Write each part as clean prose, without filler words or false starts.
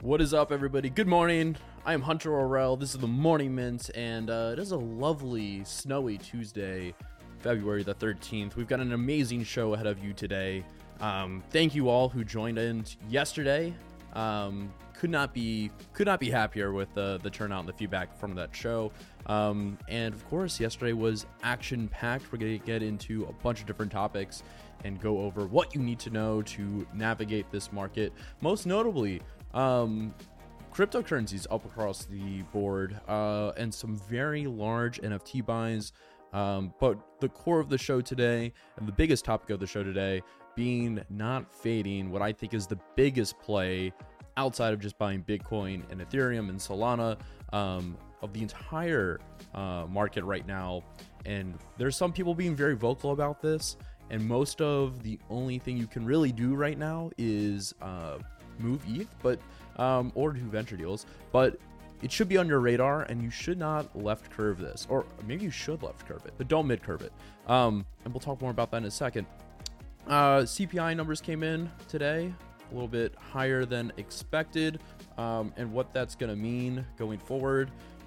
What is up, everybody? Good morning. I am Hunter Orrell. This is the Morning Mint, and it is a lovely, snowy Tuesday, February the 13th. We've got an amazing show ahead of you today. Thank you all who joined in yesterday. Could not be happier with the turnout and the feedback from that show. And of course, yesterday was action-packed. We're going to get into a bunch of different topics and go over what you need to know to navigate this market. Most notably, cryptocurrencies up across the board, and some very large NFT buys. But the core of the show today, and the biggest topic of the show today, being not fading, what I think is the biggest play outside of just buying Bitcoin and Ethereum and Solana, of the entire market right now. And there's some people being very vocal about this, and most of the only thing you can really do right now is move ETH, but or do venture deals, but it should be on your radar, and you should not left curve this, or maybe you should left curve it, but don't mid curve it. And we'll talk more about that in a second. CPI numbers came in today, a little bit higher than expected, and what that's going to mean going forward.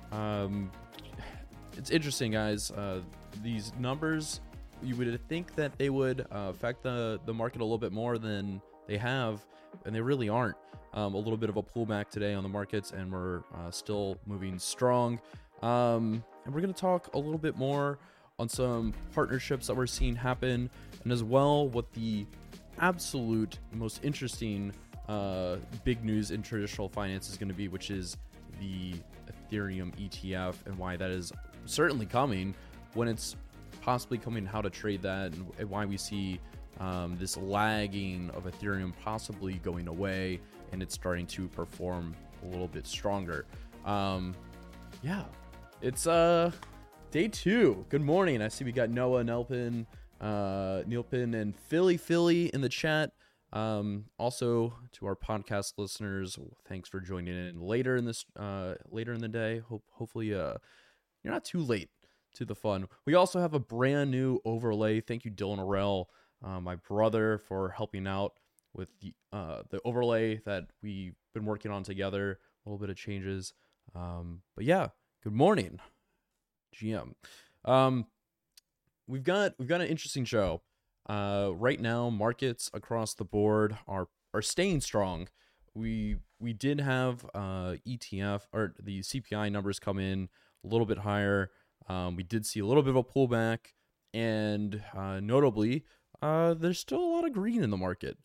It's interesting, guys. These numbers, you would think that they would affect the market a little bit more than they have, and they really aren't. A little bit of a pullback today on the markets, and we're still moving strong. And we're going to talk a little bit more on some partnerships that we're seeing happen, and as well what the absolute most interesting big news in traditional finance is going to be, which is the Ethereum ETF, and why that is certainly coming, when it's possibly coming, how to trade that, and why we see this lagging of Ethereum possibly going away, and it's starting to perform a little bit stronger. Yeah, it's day 2. Good morning. I see we got Noah, Neilpin, and Philly in the chat. Also to our podcast listeners, thanks for joining in later in the day. Hopefully you're not too late to the fun. We also have a brand new overlay. Thank you, Dylan Orrell, my brother, for helping out with the overlay that we've been working on together. A little bit of changes, but yeah. Good morning, GM. We've got an interesting show. Right now, markets across the board are staying strong. We did have ETF, or the CPI numbers, come in a little bit higher. We did see a little bit of a pullback, and notably, there's still a lot of green in the market.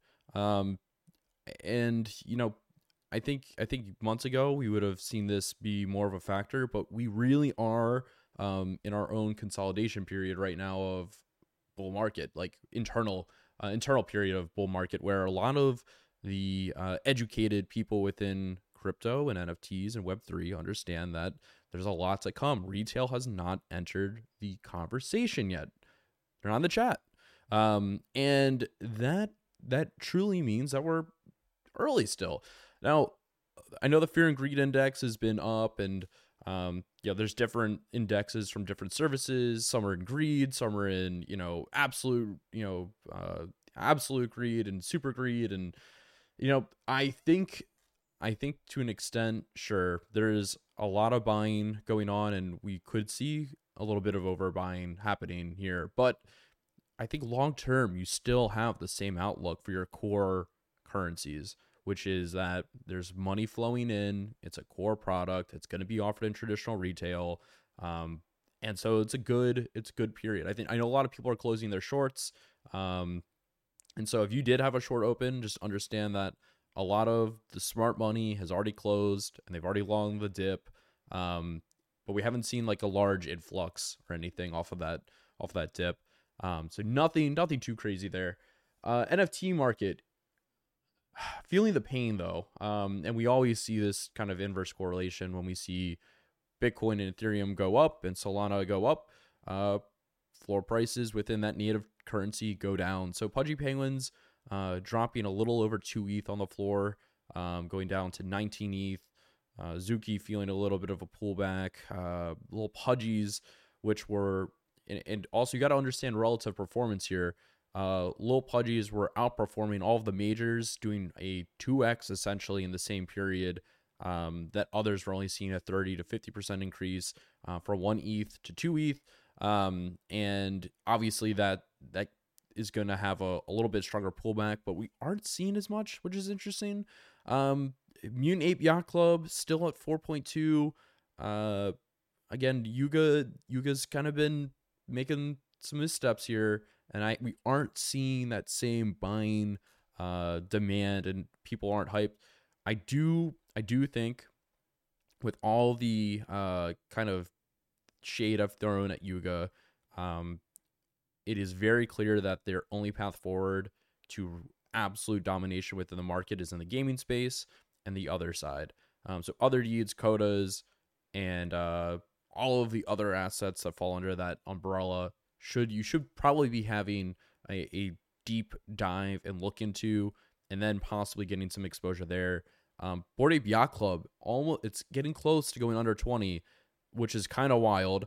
And I think months ago we would have seen this be more of a factor, but we really are in our own consolidation period right now of bull market, like internal period of bull market, where a lot of the educated people within crypto and NFTs and Web3 understand that there's a lot to come. Retail has not entered the conversation yet. They're not in the chat. And that truly means that we're early still. Now, I know the Fear and Greed Index has been up, and there's different indexes from different services. Some are in greed, some are in absolute greed and super greed, and I think to an extent, sure, there's a lot of buying going on, and we could see a little bit of overbuying happening here, but I think long term you still have the same outlook for your core currencies, which is that there's money flowing in. It's a core product. It's going to be offered in traditional retail. And so it's a good period. I know a lot of people are closing their shorts. And so if you did have a short open, just understand that a lot of the smart money has already closed, and they've already longed the dip. But we haven't seen like a large influx or anything off of that dip. So nothing too crazy there. NFT market, feeling the pain though. And we always see this kind of inverse correlation when we see Bitcoin and Ethereum go up and Solana go up. Floor prices within that native currency go down. So Pudgy Penguins dropping a little over 2 ETH on the floor, going down to 19 ETH. Zuki feeling a little bit of a pullback. Little Pudgies, which were, and also you got to understand relative performance here. Lil Pudgies were outperforming all of the majors, doing a 2x essentially in the same period. That others were only seeing a 30 to 50% increase from 1 ETH to 2 ETH. And obviously that is going to have a little bit stronger pullback, but we aren't seeing as much, which is interesting. Mutant Ape Yacht Club still at 4.2. Again, Yuga's kind of been making some missteps here, and we aren't seeing that same buying demand, and people aren't hyped. I do think with all the kind of shade I've thrown at Yuga, it is very clear that their only path forward to absolute domination within the market is in the gaming space and the other side. So other deeds, Kodas, and all of the other assets that fall under that umbrella you should probably be having a deep dive and look into, and then possibly getting some exposure there. Bored Ape Yacht Club, it's getting close to going under 20, which is kind of wild.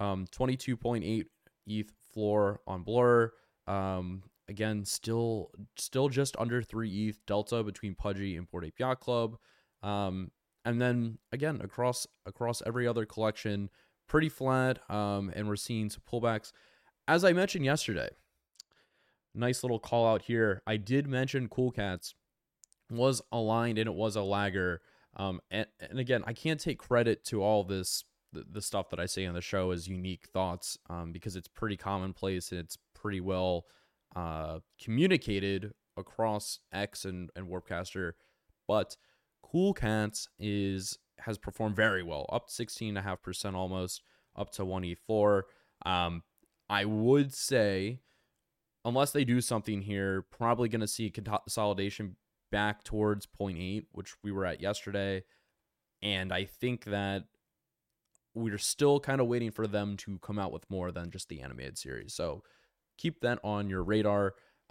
22.8 ETH floor on Blur. Again, still just under 3 ETH delta between Pudgy and Bored Ape Yacht Club. And then again, across every other collection, pretty flat. And we're seeing some pullbacks. As I mentioned yesterday, nice little call out here. I did mention Cool Cats was aligned and it was a lagger. And again, I can't take credit to all this, the stuff that I say on the show as unique thoughts, because it's pretty commonplace and it's pretty well communicated across X and Warpcaster. But Cool Cats has performed very well, up 16.5% almost, up to 1E4. I would say, unless they do something here, probably going to see consolidation back towards 0.8, which we were at yesterday. And I think that we're still kind of waiting for them to come out with more than just the animated series. So keep that on your radar.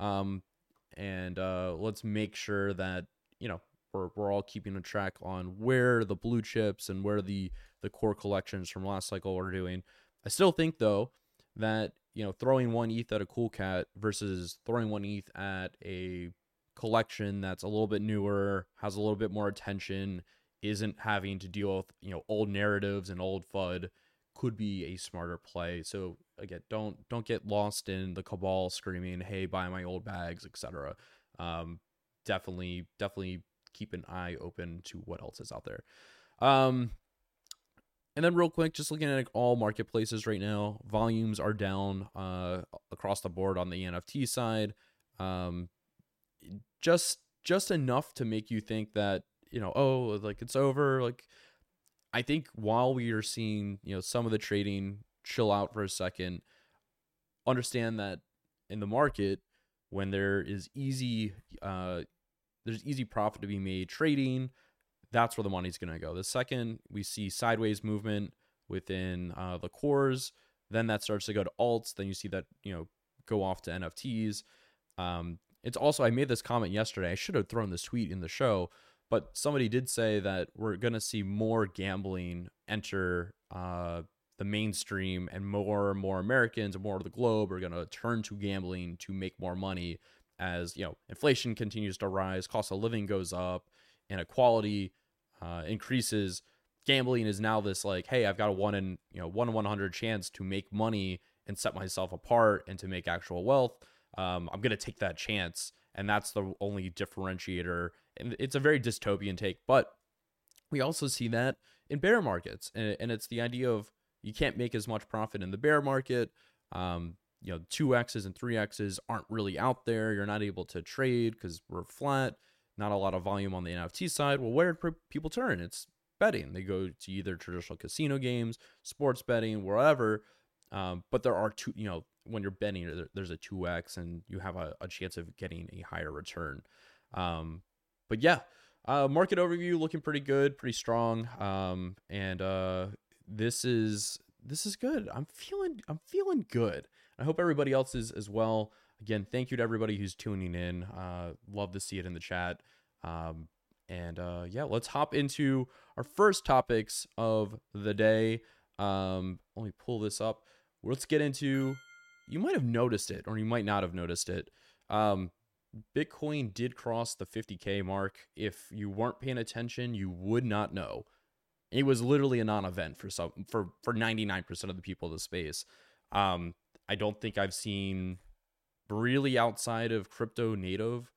And let's make sure that, we're all keeping a track on where the blue chips and where the core collections from last cycle are doing. I still think, though, that, throwing 1 ETH at a Cool Cat versus throwing 1 ETH at a collection that's a little bit newer, has a little bit more attention, isn't having to deal with, old narratives and old FUD, could be a smarter play. So again, don't get lost in the cabal screaming, "Hey, buy my old bags," etc. Definitely keep an eye open to what else is out there. And then real quick, just looking at all marketplaces right now, volumes are down across the board on the NFT side. Just enough to make you think that, it's over. I think while we are seeing, some of the trading chill out for a second, understand that in the market, when there's easy profit to be made trading, that's where the money's going to go. The second we see sideways movement within the cores, then that starts to go to alts. Then you see that, go off to NFTs. It's also, I made this comment yesterday. I should have thrown this tweet in the show, but somebody did say that we're going to see more gambling enter the mainstream, and more Americans and more of the globe are going to turn to gambling to make more money as, inflation continues to rise, cost of living goes up, inequality increases. Gambling is now this hey, I've got a 1 in 100 chance to make money and set myself apart and to make actual wealth. I'm going to take that chance. And that's the only differentiator. And it's a very dystopian take, but we also see that in bear markets. And it's the idea of you can't make as much profit in the bear market. 2Xs and 3Xs aren't really out there. You're not able to trade because we're flat. Not a lot of volume on the NFT side. Well, where do people turn? It's betting. They go to either traditional casino games, sports betting, wherever. But there are two, when you're betting, there's a 2X and you have a chance of getting a higher return. But yeah, market overview looking pretty good, pretty strong. And this is good. I'm feeling good. I hope everybody else is as well. Again, thank you to everybody who's tuning in. Love to see it in the chat. Let's hop into our first topics of the day. Let me pull this up. Let's get into you might have noticed it, or you might not have noticed it. Bitcoin did cross the 50K mark. If you weren't paying attention, you would not know. It was literally a non-event for 99% of the people in the space. I don't think I've seen, really outside of crypto native,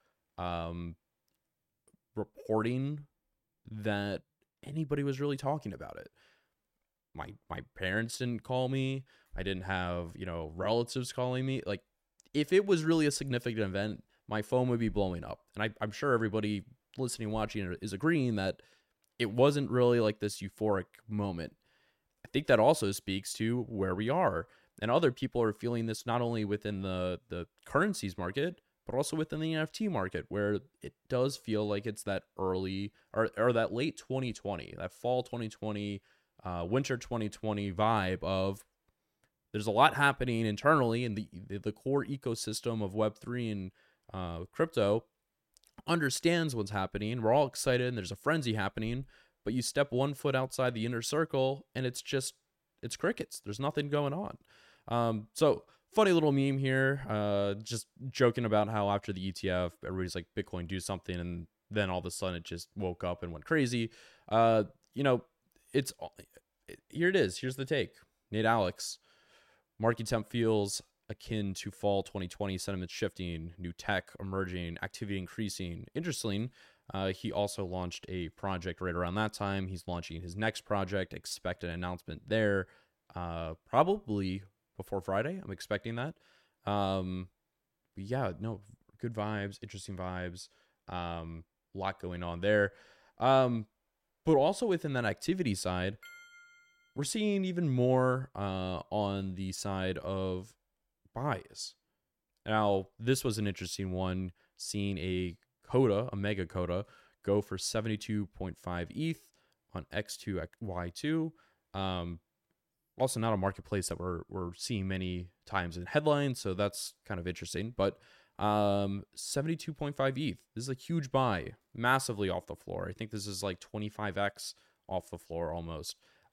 reporting that anybody was really talking about it. My parents didn't call me. I didn't have, relatives calling me. Like, if it was really a significant event, my phone would be blowing up. And I'm sure everybody listening, watching is agreeing that it wasn't really like this euphoric moment. I think that also speaks to where we are. And other people are feeling this not only within the currencies market, but also within the NFT market, where it does feel like it's that early or that late 2020, that fall 2020, winter 2020 vibe of there's a lot happening internally in the core ecosystem of Web3 and crypto understands what's happening. We're all excited and there's a frenzy happening, but you step one foot outside the inner circle and it's crickets. There's nothing going on. So funny little meme here, just joking about how after the ETF, everybody's like, Bitcoin, do something. And then all of a sudden it just woke up and went crazy. Here it is. Here's the take. Nate Alex, market temp feels akin to fall 2020, sentiment shifting, new tech emerging, activity increasing. Interesting. He also launched a project right around that time. He's launching his next project. Expect an announcement there, probably before Friday. I'm expecting that. Yeah, no, good vibes, interesting vibes. Lot going on there. But also within that activity side, we're seeing even more on the side of buys. Now, this was an interesting one, seeing a mega coda, go for 72.5 ETH on X2Y2. Also not a marketplace that we're seeing many times in headlines, so that's kind of interesting. But 72.5 ETH, this is a huge buy, massively off the floor. I think this is like 25x off the floor almost.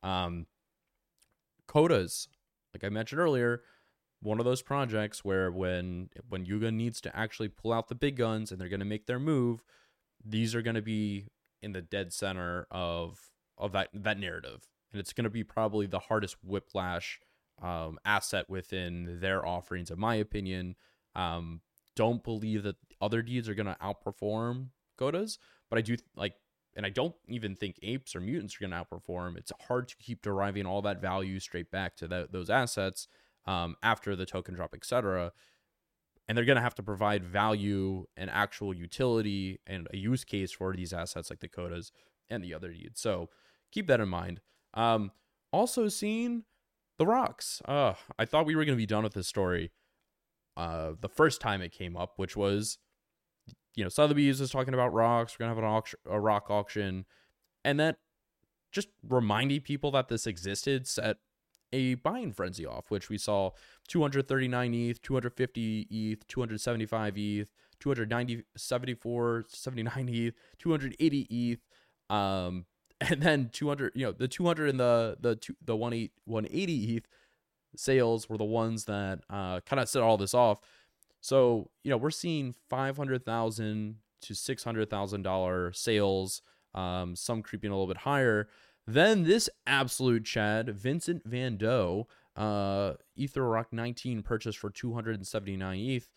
Codas, like I mentioned earlier, one of those projects where when Yuga needs to actually pull out the big guns and they're going to make their move, these are going to be in the dead center of that narrative. And it's going to be probably the hardest whiplash asset within their offerings, in my opinion. Don't believe that other deeds are going to outperform Codas, but I do and I don't even think apes or mutants are going to outperform. It's hard to keep deriving all that value straight back to those assets after the token drop, etc. And they're going to have to provide value and actual utility and a use case for these assets like the Codas and the other deeds. So keep that in mind. Also seeing the rocks. I thought we were going to be done with this story the first time it came up, which was, Sotheby's was talking about rocks. We're going to have a rock auction. And that just reminding people that this existed set a buying frenzy off, which we saw 239 ETH, 250 ETH, 275 ETH, 290, 74, 79 ETH, 280 ETH, and then 200, the 200 and the 180 ETH sales were the ones that kind of set all this off. So, we're seeing $500,000 to $600,000 sales, some creeping a little bit higher. Then this absolute Chad, Vincent Van Dough, EtherRock 19 purchased for 279 ETH,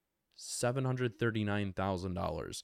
$739,000.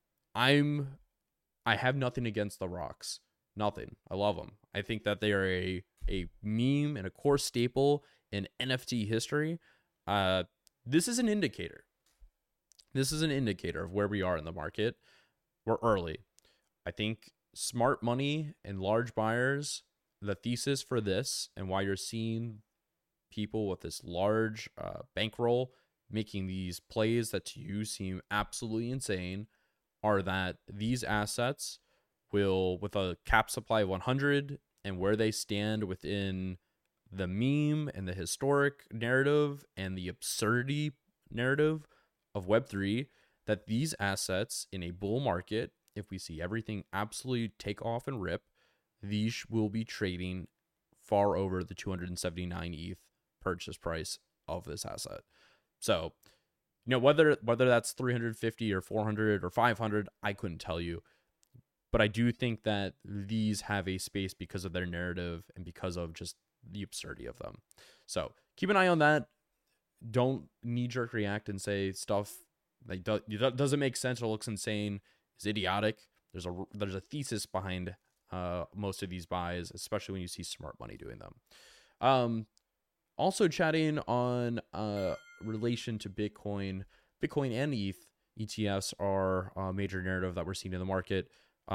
I have nothing against the rocks. Nothing. I love them. I think that they are a meme and a core staple in NFT history. This is an indicator. This is an indicator of where we are in the market. We're early. I think smart money and large buyers, the thesis for this and why you're seeing people with this large bankroll making these plays that to you seem absolutely insane, are that these assets will, with a cap supply of 100 and where they stand within the meme and the historic narrative and the absurdity narrative of Web3, that these assets in a bull market, if we see everything absolutely take off and rip, these will be trading far over the 279 ETH purchase price of this asset. So, whether that's 350 or 400 or 500, I couldn't tell you. But I do think that these have a space because of their narrative and because of just the absurdity of them. So keep an eye on that. Don't knee-jerk react and say stuff like doesn't make sense or looks insane, is idiotic. There's a thesis behind most of these buys, especially when you see smart money doing them. Also chatting on relation to Bitcoin and ETH. ETFs are a major narrative that we're seeing in the market.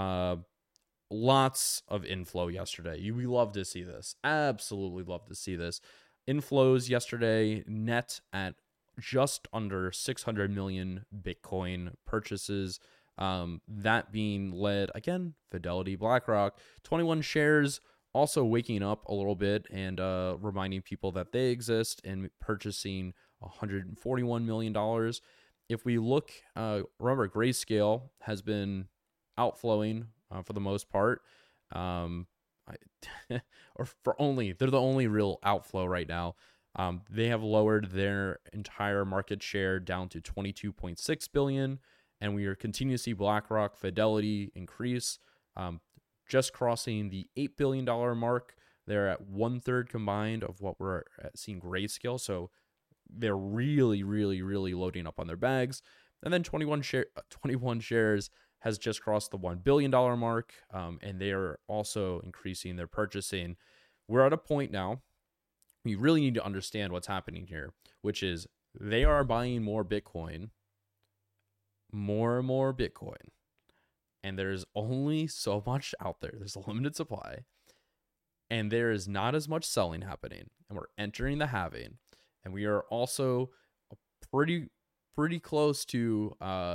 Lots of inflow yesterday. We love to see this. Absolutely love to see this. Inflows yesterday net at just under 600 million Bitcoin purchases. That being led, again, Fidelity, BlackRock, 21 shares, also waking up a little bit and reminding people that they exist and purchasing $141 million. If we look, remember, Grayscale has been outflowing for the most part. They're the only real outflow right now. They have lowered their entire market share down to 22.6 billion, and we are continuing to see BlackRock, Fidelity increase, just crossing the $8 billion mark. They're at 1/3 combined of what we're seeing Grayscale. So they're really, really, really loading up on their bags. And then 21 shares has just crossed the $1 billion mark, and they are also increasing their purchasing. We're at a point now, we really need to understand what's happening here, which is they are buying more Bitcoin, more and more Bitcoin, and there's only so much out there. There's a limited supply, and there is not as much selling happening, and we're entering the halving, and we are also pretty close to,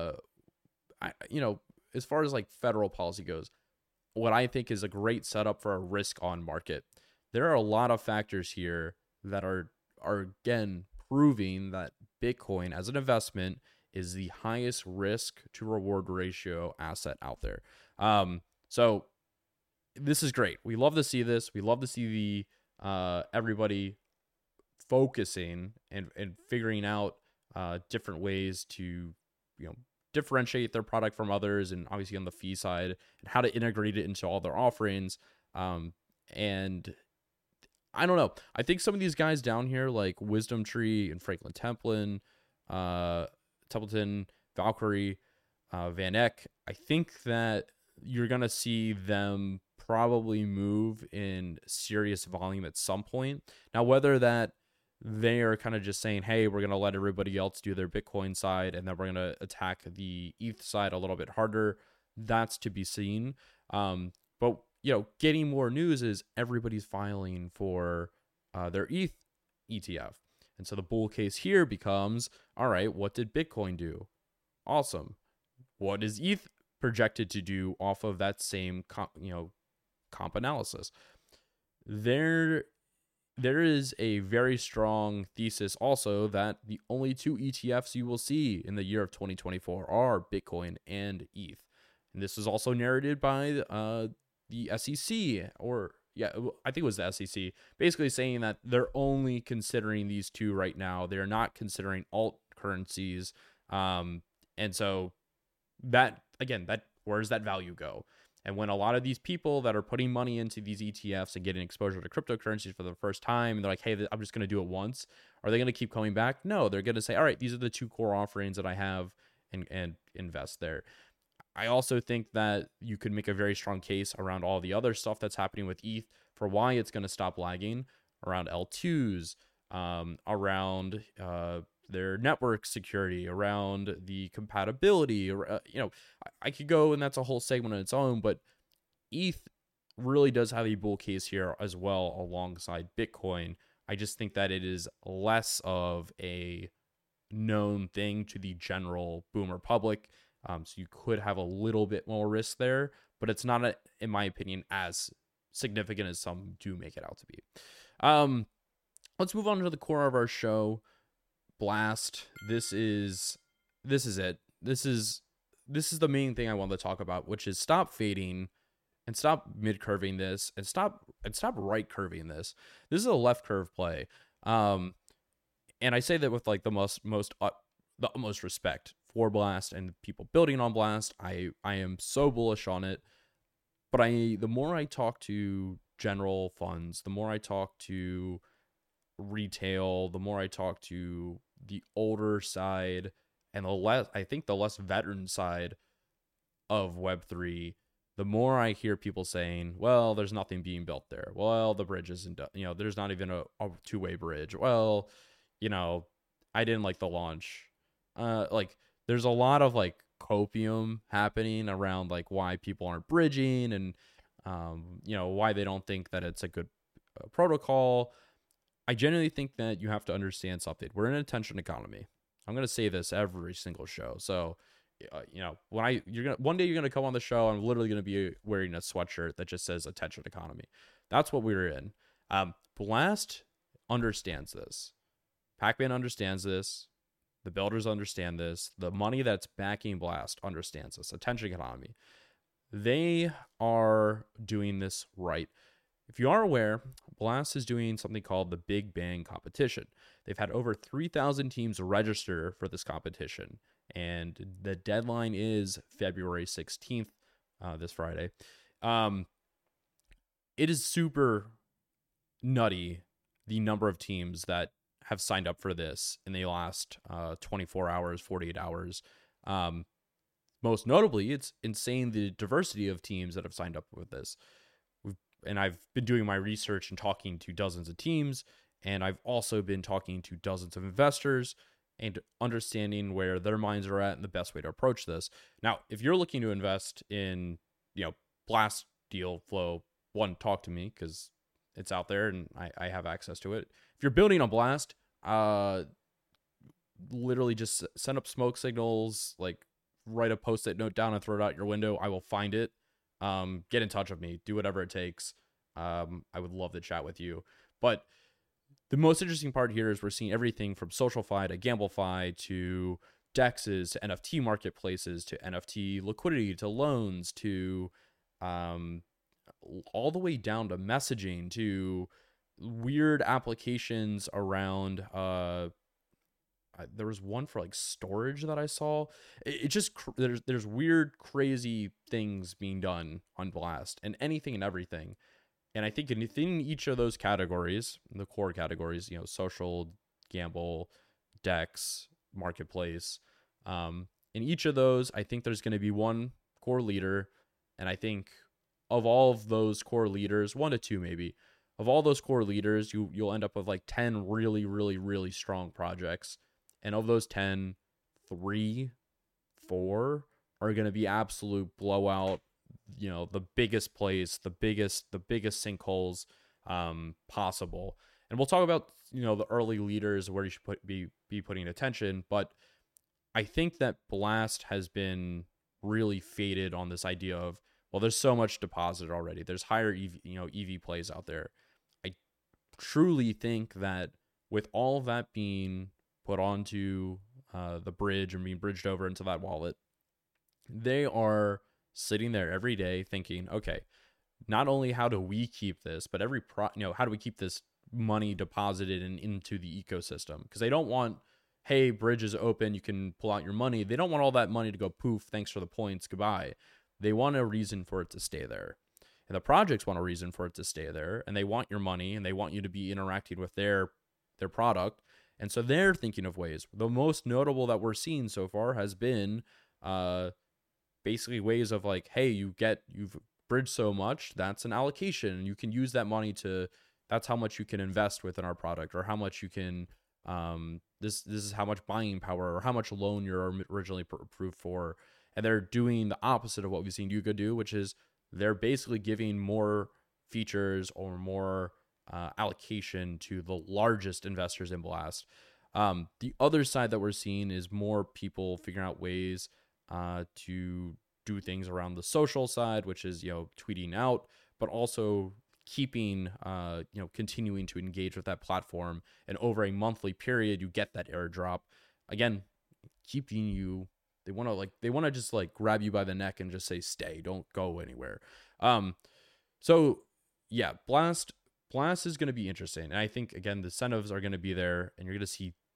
as far as like federal policy goes, what I think is a great setup for a risk on market. There are a lot of factors here that are again proving that Bitcoin as an investment is the highest risk to reward ratio asset out there. So this is great. We love to see this. We love to see the everybody focusing and figuring out different ways to differentiate their product from others, and obviously on the fee side, and how to integrate it into all their offerings. And I don't know. I think some of these guys down here, like Wisdom Tree and Franklin Templeton, Valkyrie, Van Eck, I think that you're going to see them probably move in serious volume at some point. Now, whether that they are kind of just saying, hey, we're going to let everybody else do their Bitcoin side, and then we're going to attack the ETH side a little bit harder, that's to be seen. But getting more news is everybody's filing for their ETH ETF. And so the bull case here becomes, all right, what did Bitcoin do? Awesome. What is ETH projected to do off of that same comp analysis? There is a very strong thesis also that the only two ETFs you will see in the year of 2024 are Bitcoin and ETH. And this is also narrated by the SEC, I think it was the SEC, basically saying that they're only considering these two right now. They're not considering alt currencies. And so that, again, where does that value go? And when a lot of these people that are putting money into these ETFs and getting exposure to cryptocurrencies for the first time, and they're like, hey, I'm just going to do it once, are they going to keep coming back? No, they're going to say, all right, these are the two core offerings that I have, and invest there. I also think that you could make a very strong case around all the other stuff that's happening with ETH for why it's going to stop lagging, around L2s, around their network security, around the compatibility. I could go, and that's a whole segment on its own, but ETH really does have a bull case here as well alongside Bitcoin. I just think that it is less of a known thing to the general boomer public. So you could have a little bit more risk there, but it's not, in my opinion, as significant as some do make it out to be. Let's move on to the core of our show. Blast. This is it. This is the main thing I want to talk about, which is stop fading and stop mid curving this and stop right curving this. This is a left curve play. And I say that with like the utmost respect for Blast and people building on Blast. I am so bullish on it. But the more I talk to general funds, the more I talk to retail, the more I talk to the older side and the less veteran side of Web3, the more I hear people saying, well, there's nothing being built there. Well, the bridge isn't, there's not even a two-way bridge. Well, I didn't like the launch. Like there's a lot of like copium happening around like why people aren't bridging and, why they don't think that it's a good protocol. I genuinely think that you have to understand something. We're in an attention economy. I'm going to say this every single show. So, one day you're gonna come on the show. I'm literally gonna be wearing a sweatshirt that just says "attention economy." That's what we're in. Blast understands this. Pac-Man understands this. The builders understand this. The money that's backing Blast understands this. Attention economy. They are doing this right. If you are aware, Blast is doing something called the Big Bang competition. They've had over 3,000 teams register for this competition, and the deadline is February 16th, this Friday. It is super nutty, the number of teams that have signed up for this in the last 24 hours, 48 hours. Most notably, it's insane the diversity of teams that have signed up with this. And I've been doing my research and talking to dozens of teams, and I've also been talking to dozens of investors and understanding where their minds are at and the best way to approach this. Now, if you're looking to invest in, Blast deal flow, one, talk to me because it's out there and I have access to it. If you're building on Blast, literally just send up smoke signals, like write a post-it note down and throw it out your window. I will find it. Get in touch with me, do whatever it takes. I would love to chat with you. But the most interesting part here is we're seeing everything from SocialFi to GambleFi to DEXs to NFT marketplaces to NFT liquidity to loans to all the way down to messaging to weird applications around there was one for like storage that I saw. It just there's weird, crazy things being done on Blast and anything and everything. And I think in each of those categories, the core categories, social, gamble, DEX, marketplace, in each of those, I think there's going to be one core leader. And I think of all of those core leaders, 1 to 2 maybe, of all those core leaders, you'll end up with like 10 really, really, really strong projects. And of those 10, 3, 4 are going to be absolute blowout, the biggest plays, the biggest sinkholes possible. And we'll talk about, the early leaders, where you should be putting attention. But I think that Blast has been really faded on this idea of, well, there's so much deposit already. There's higher EV plays out there. I truly think that with all of that being put onto the bridge and being bridged over into that wallet, they are sitting there every day thinking, okay, not only how do we keep this, but how do we keep this money deposited into the ecosystem? Because they don't want, hey, bridge is open, you can pull out your money. They don't want all that money to go poof, thanks for the points, goodbye. They want a reason for it to stay there. And the projects want a reason for it to stay there, and they want your money, and they want you to be interacting with their product. And so they're thinking of ways. The most notable that we're seeing so far has been basically ways of like, hey, you've bridged so much, that's an allocation, and you can use that money that's how much you can invest within our product, or how much you can, this is how much buying power or how much loan you're originally approved for. And they're doing the opposite of what we've seen Yuga do, which is they're basically giving more features or more allocation to the largest investors in Blast. The other side that we're seeing is more people figuring out ways to do things around the social side, which is, tweeting out, but also keeping, continuing to engage with that platform. And over a monthly period, you get that airdrop. Again, keeping you, they want to just like grab you by the neck and just say, stay, don't go anywhere. So yeah, Blast is going to be interesting. And I think, again, the incentives are going to be there, and you're going to see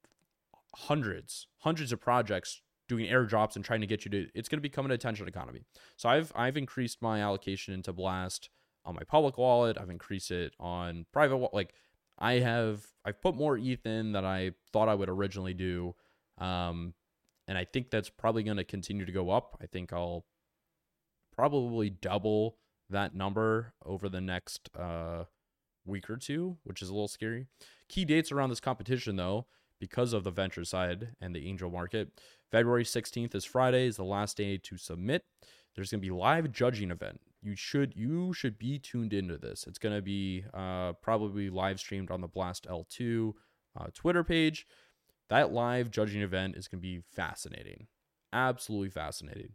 hundreds of projects doing airdrops and trying to get you to, it's going to become an attention economy. So I've increased my allocation into Blast on my public wallet. I've increased it on private wallet. Like I've put more ETH in than I thought I would originally do. And I think that's probably going to continue to go up. I think I'll probably double that number over the next week or two, which is a little scary. Key dates around this competition, though, because of the venture side and the angel market. February 16th is Friday, is the last day to submit. There's going to be live judging event. You should be tuned into this. It's going to be probably live streamed on the Blast L2 Twitter page. That live judging event is going to be fascinating. Absolutely fascinating.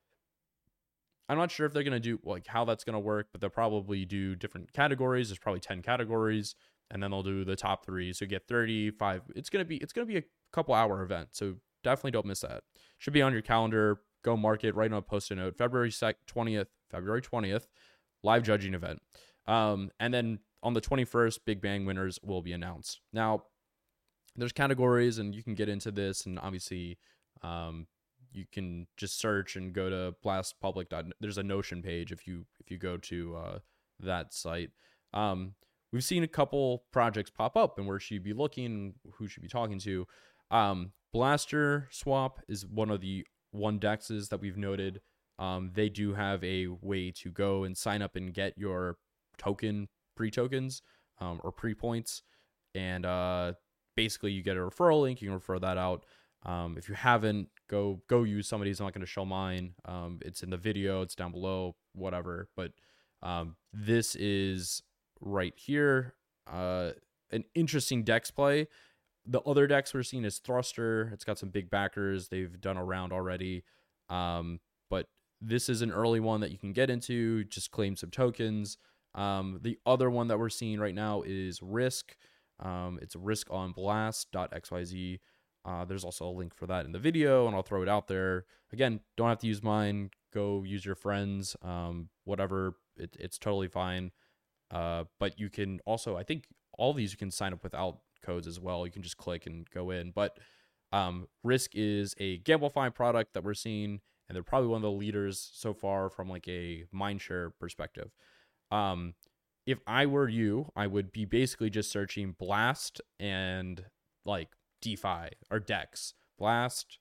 I'm not sure if they're going to do like how that's going to work, but they'll probably do different categories. There's probably 10 categories, and then they'll do the top 3. So you get 35. It's going to be a couple hour event. So definitely don't miss that. Should be on your calendar. Go mark it, write on a post-it note. February 20th, live judging event. And then on the 21st, Big Bang winners will be announced. Now, there's categories, and you can get into this, and obviously you can just search and go to blastpublic. There's a Notion page if you go to that site. We've seen a couple projects pop up, and where should you be looking, who should be talking to. Blaster Swap is one of the dexes that we've noted. They do have a way to go and sign up and get your pre-tokens or pre-points, and basically you get a referral link. You can refer that out. If you haven't, go use somebody's. I'm not going to show mine. It's in the video. It's down below, whatever. But this is right here. An interesting dex play. The other dex we're seeing is Thruster. It's got some big backers. They've done a round already. But this is an early one that you can get into. Just claim some tokens. The other one that we're seeing right now is Risk. It's Risk on Blast.xyz. There's also a link for that in the video, and I'll throw it out there. Again, don't have to use mine. Go use your friends. Whatever. It's totally fine. But you can also, I think all these you can sign up without codes as well. You can just click and go in. But Risk is a GambleFi product that we're seeing, and they're probably one of the leaders so far from like a mindshare perspective. If I were you, I would be basically just searching Blast and like DeFi or DEX. Blast,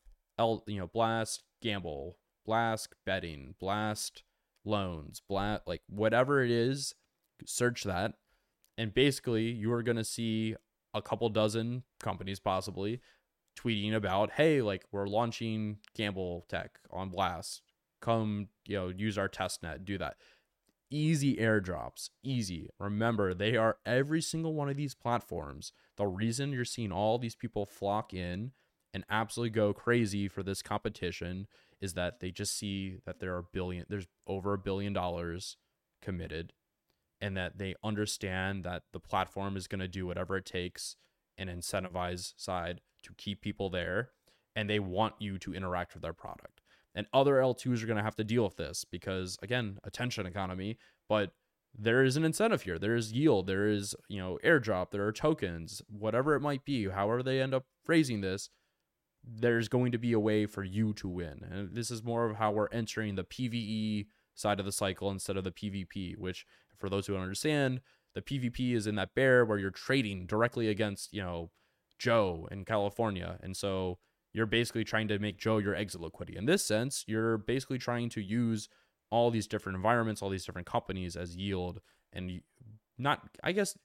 Blast Gamble, Blast Betting, Blast Loans, Blast, like whatever it is, search that. And basically you are going to see a couple dozen companies possibly tweeting about, hey, like we're launching Gamble Tech on Blast. Come, use our test net, do that. Easy airdrops, easy. Remember, they are every single one of these platforms. The reason you're seeing all these people flock in and absolutely go crazy for this competition is that they just see that there's over $1 billion committed, and that they understand that the platform is going to do whatever it takes and incentivize side to keep people there, and they want you to interact with their product. And other L2s are going to have to deal with this because, again, attention economy, but there is an incentive here. There is yield. There is, airdrop. There are tokens, whatever it might be, however they end up phrasing this, there's going to be a way for you to win. And this is more of how we're entering the PvE side of the cycle instead of the PvP, which for those who don't understand, the PvP is in that bear where you're trading directly against, Joe in California. And so you're basically trying to make Joe your exit liquidity. In this sense, you're basically trying to use all these different environments, all these different companies as yield, and not, I guess,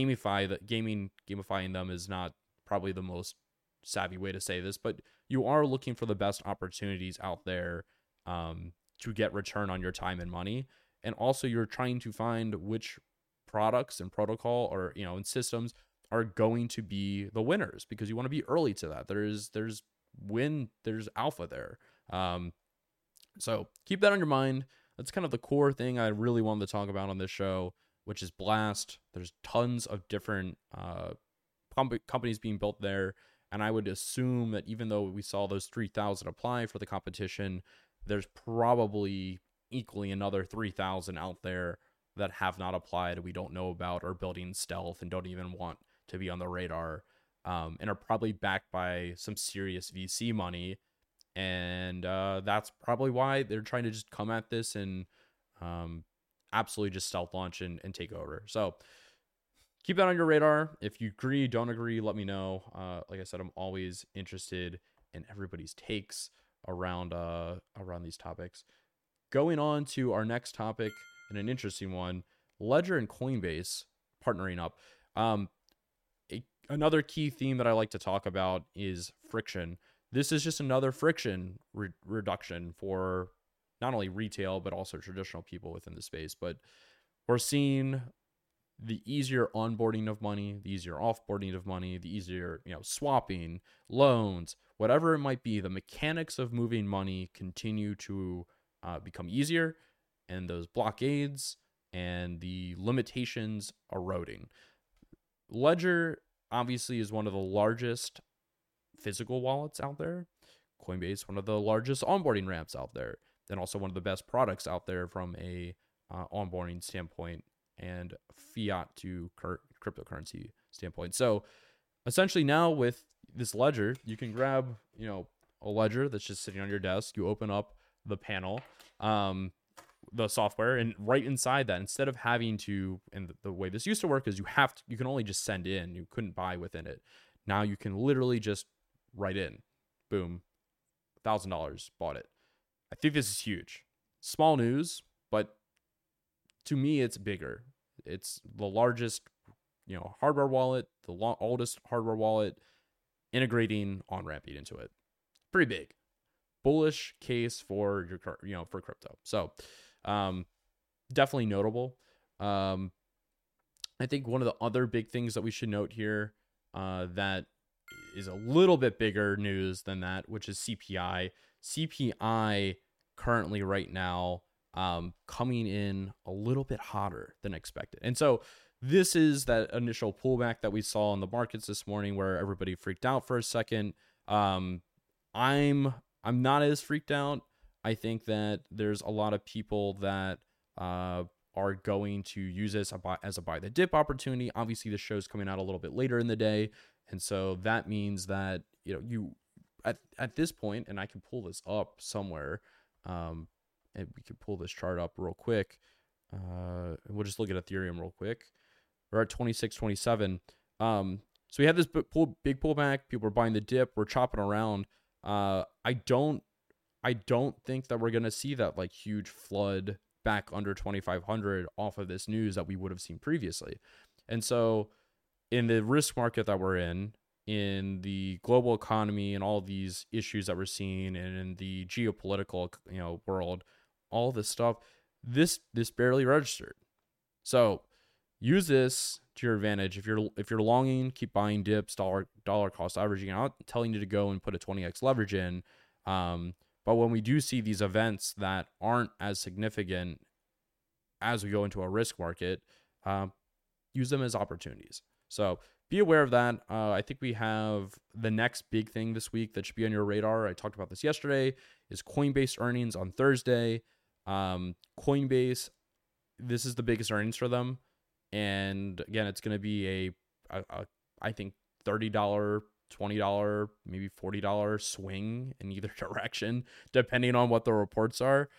gamifying them is not probably the most savvy way to say this, but you are looking for the best opportunities out there to get return on your time and money. And also you're trying to find which products and protocol or, and systems are going to be the winners, because you want to be early to that. There's alpha there. So keep that on your mind. That's kind of the core thing I really wanted to talk about on this show, which is Blast. There's tons of different companies being built there. And I would assume that even though we saw those 3,000 apply for the competition, there's probably equally another 3,000 out there that have not applied, we don't know about, or building stealth and don't even want to be on the radar. and are probably backed by some serious VC money. And that's probably why they're trying to just come at this and absolutely just stealth launch and take over. So keep that on your radar. If you agree, don't agree, let me know. Like I said, I'm always interested in everybody's takes around these topics. Going on to our next topic, and an interesting one, Ledger and Coinbase partnering up. Another key theme that I like to talk about is friction. This is just another friction reduction for not only retail, but also traditional people within the space. But we're seeing the easier onboarding of money, the easier offboarding of money, the easier, swapping, loans, whatever it might be. The mechanics of moving money continue to become easier, and those blockades and the limitations eroding. Ledger obviously is one of the largest physical wallets out there. Coinbase, one of the largest onboarding ramps out there, and also one of the best products out there from a onboarding standpoint and fiat to cryptocurrency standpoint. So essentially now with this Ledger, you can grab, a ledger that's just sitting on your desk. You open up the panel, the software, and right inside that, instead of having to, and the way this used to work is you can only just send in, you couldn't buy within it. Now you can literally just write in, boom, $1,000, bought it. I think this is huge. Small news, but to me, it's bigger. It's the largest, hardware wallet, the oldest hardware wallet, integrating on-ramping into it. Pretty big. Bullish case for for crypto. So, definitely notable. I think one of the other big things that we should note here, that is a little bit bigger news than that, which is CPI. CPI currently right now, coming in a little bit hotter than expected. And so this is that initial pullback that we saw in the markets this morning where everybody freaked out for a second. I'm not as freaked out. I think that there's a lot of people that are going to use this as a buy the dip opportunity. Obviously, the show's coming out a little bit later in the day, and so that means that you at this point, and I can pull this up somewhere, and we can pull this chart up real quick. We'll just look at Ethereum real quick. We're at 26.27. So we had this big pullback. People are buying the dip. We're chopping around. I don't think that we're gonna see that like huge flood back under 2,500 off of this news that we would have seen previously. And so in the risk market that we're in the global economy and all these issues that we're seeing, and in the geopolitical world, all this stuff, this barely registered. So use this to your advantage. If you're longing, keep buying dips, dollar cost averaging. I'm not telling you to go and put a 20x leverage in, but when we do see these events that aren't as significant as we go into a risk market, use them as opportunities. So be aware of that. I think we have the next big thing this week that should be on your radar. I talked about this yesterday, is Coinbase earnings on Thursday. Coinbase, this is the biggest earnings for them. And again, it's going to be I think $30, $20, maybe $40 swing in either direction, depending on what the reports are.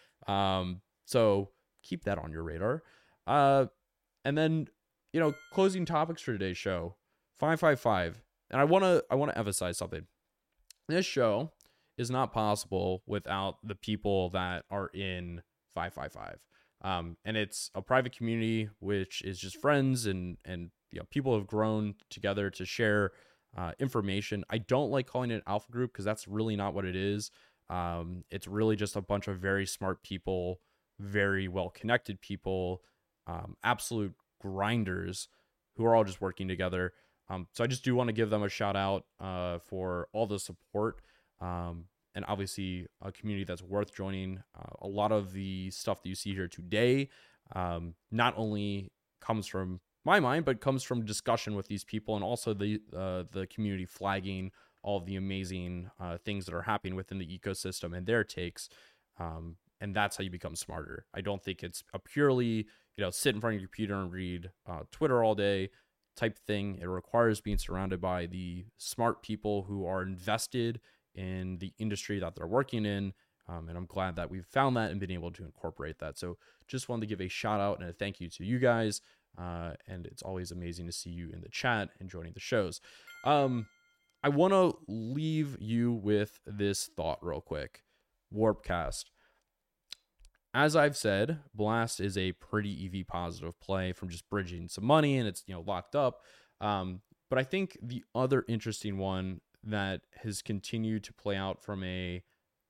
So keep that on your radar. And then, closing topics for today's show, 555. And I want to emphasize something. This show is not possible without the people that are in 555. And it's a private community, which is just friends and people have grown together to share information. I don't like calling it an alpha group because that's really not what it is. It's really just a bunch of very smart people, very well-connected people, absolute grinders who are all just working together. So I just do want to give them a shout out for all the support. And obviously a community that's worth joining. A lot of the stuff that you see here today not only comes from my mind, but comes from discussion with these people, and also the community flagging all of the amazing things that are happening within the ecosystem and their takes. And that's how you become smarter. I don't think it's a purely, sit in front of your computer and read Twitter all day. type thing. It requires being surrounded by the smart people who are invested in the industry that they're working in. And I'm glad that we've found that and been able to incorporate that. So just wanted to give a shout out and a thank you to you guys. And it's always amazing to see you in the chat and joining the shows. I want to leave you with this thought real quick. Warpcast. As I've said, Blast is a pretty EV positive play from just bridging some money, and it's locked up. But I think the other interesting one that has continued to play out from a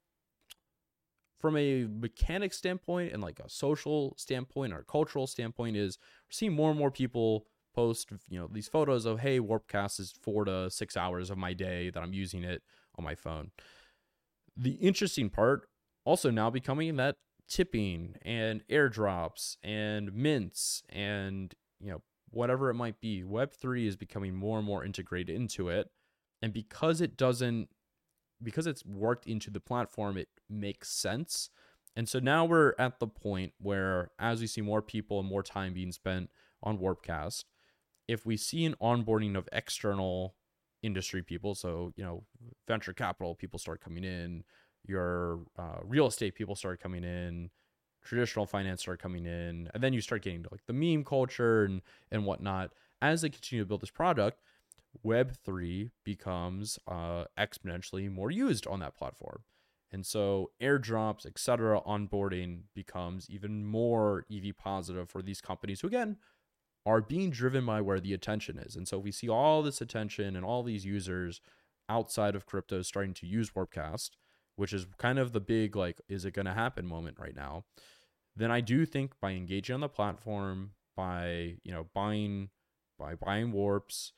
mechanic standpoint and like a social standpoint or a cultural standpoint is we're seeing more and more people post these photos of, hey, Warpcast is 4 to 6 hours of my day that I'm using it on my phone. The interesting part also now becoming that tipping and airdrops and mints and whatever it might be, Web3 is becoming more and more integrated into it. And because it's worked into the platform, it makes sense. And so now we're at the point where, as we see more people and more time being spent on Warpcast, if we see an onboarding of external industry people, so venture capital people start coming in, your real estate people start coming in, traditional finance start coming in, and then you start getting to like the meme culture and whatnot. As they continue to build this product, Web3 becomes exponentially more used on that platform. And so airdrops, etc., onboarding becomes even more EV positive for these companies who, again, are being driven by where the attention is. And so if we see all this attention and all these users outside of crypto starting to use Warpcast, which is kind of the big, like, is it going to happen moment right now, then I do think by engaging on the platform, by buying warps,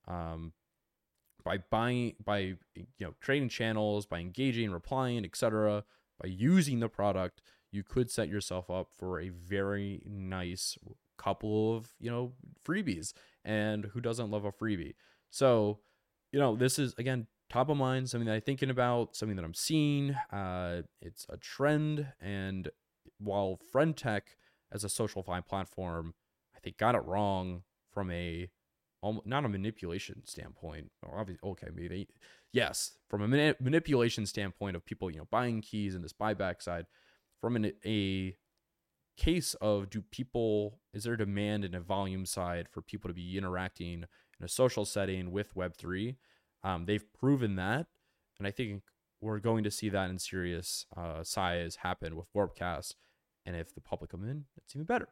by creating channels, by engaging, replying, etc., by using the product, you could set yourself up for a very nice couple of freebies. And who doesn't love a freebie? So this is, again, top of mind, something that I'm thinking about, something that I'm seeing. It's a trend, and while FriendTech as a social fi platform, I think got it wrong from not a manipulation standpoint. Obviously, okay, maybe yes, from a manipulation standpoint of people buying keys and this buyback side, from a case of is there demand in a volume side for people to be interacting in a social setting with Web3? They've proven that, and I think we're going to see that in serious size happen with Warpcast. And if the public come in, it's even better.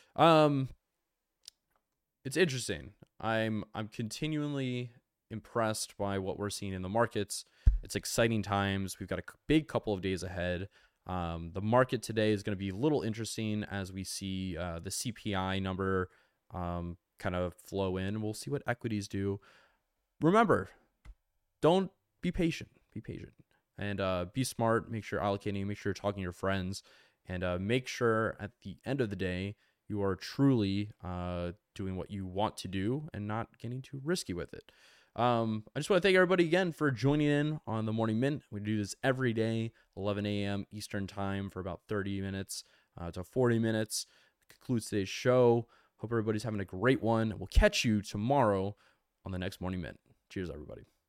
It's interesting. I'm continually impressed by what we're seeing in the markets. It's exciting times. We've got a big couple of days ahead. The market today is going to be a little interesting as we see the CPI number kind of flow in. We'll see what equities do. Remember, don't be patient. Be patient and be smart. Make sure you're allocating. Make sure you're talking to your friends, and make sure at the end of the day you are truly doing what you want to do and not getting too risky with it. I just want to thank everybody again for joining in on the Morning Mint. We do this every day, 11 a.m. Eastern time for about 30 minutes to 40 minutes. That concludes today's show. Hope everybody's having a great one. We'll catch you tomorrow on the next Morning Mint. Cheers, everybody.